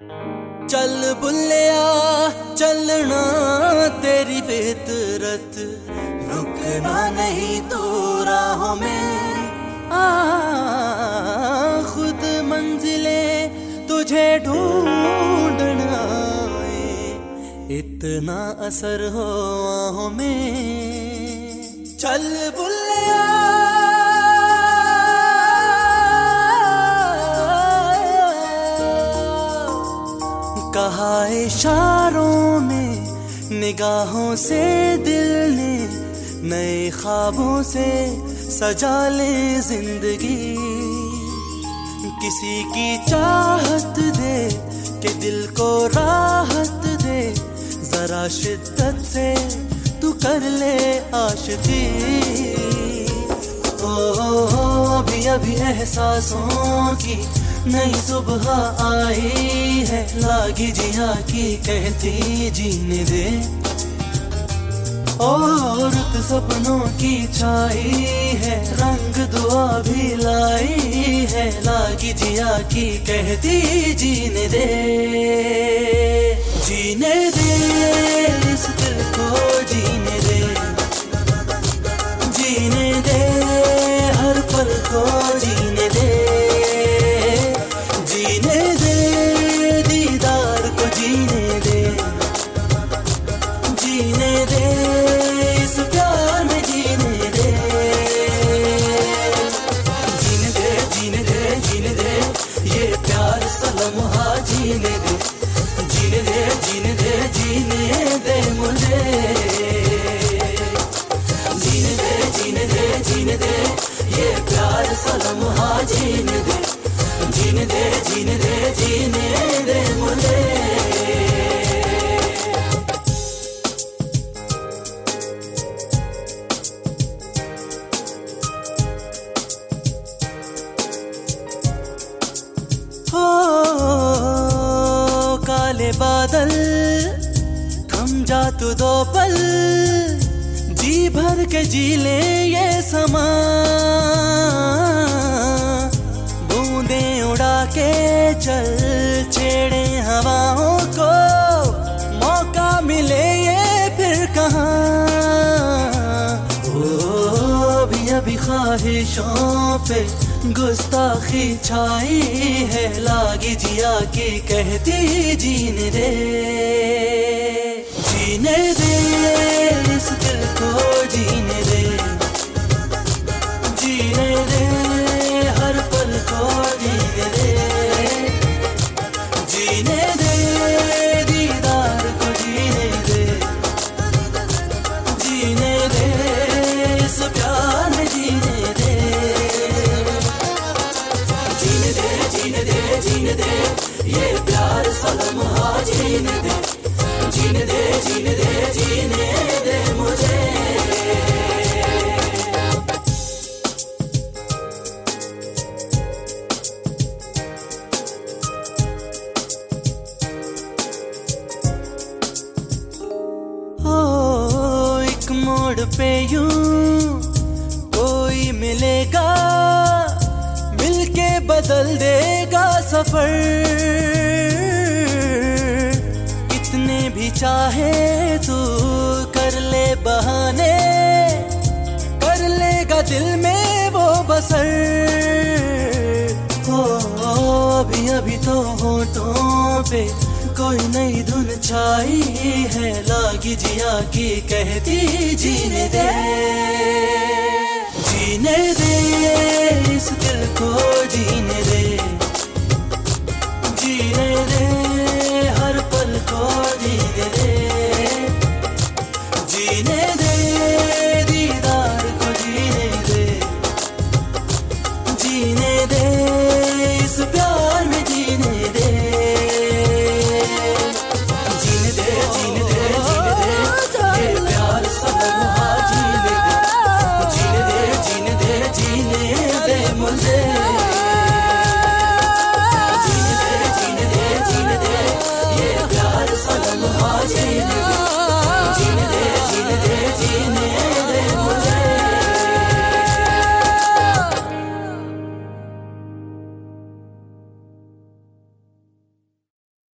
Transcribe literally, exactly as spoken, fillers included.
चल बुल्लिया चलना तेरी फितरत, रुकना नहीं तू राहों में। आ खुद मंजिले तुझे ढूंढना है, इतना असर हो आहों में। चल बुल्लिया कहा इशारों में, निगाहों से दिल ने नए ख्वाबों से सजा ले जिंदगी। किसी की चाहत दे के दिल को राहत दे, जरा शिद्दत से तू कर ले आशिकी। ओ, ओ, ओ अभी अभी एहसासों की नई सुबह आई है, लागी जिया की कहती जीने दे। और रुत सपनों की छाई है, रंग दुआ भी लाई है, लागी जिया की कहती जीने दे। जीने दे इस दिल को जीने दे, जीने दे हर पल को जीने दे, जीने दे दीदार को जीने दे, जीने दे इस प्यार में जीने दे। जीने दे जीने दे जीने दे ये प्यार सा लम्हा जीने दे, जीने दे जीने दे जीने दे मुझे। जीने दे जीने दे जीने दे ये प्यार सा लम्हा जीने दे, जीने दे जीने दे जीने दे मुझे। हो काले बादल थम जा तू दो पल, जी भर के जी ले ये समा। बूंदें उड़ा के चल छेड़े हवाओं को, मौका मिले ये फिर कहाँ। ओ अभी अभी ख्वाहिशों पे गुस्ताखी छाई है, लागी जिया की कहती जीने दे। जीने दे इस दिल को जीने दे, जीने दे हर पल को जीने दे, जीने दे दीदार को जीने दे, जीने दे इस प्यार में जीने दे। जीने दे जीने दे जीने दे ये प्यार सा लम्हा जीने दे, जीने दे जीने दे जीने दे मुझे। ओ एक मोड़ पे यूं कोई मिलेगा, मिलके बदल देगा सफर। कितने भी चाहे तू कर ले बहाने, कर लेगा दिल में वो बसर। हो अभी अभी तो होठों पे कोई नई धुन छाई है, लागी जिया की कहती जीने दे। जीने दे इस दिल को जीने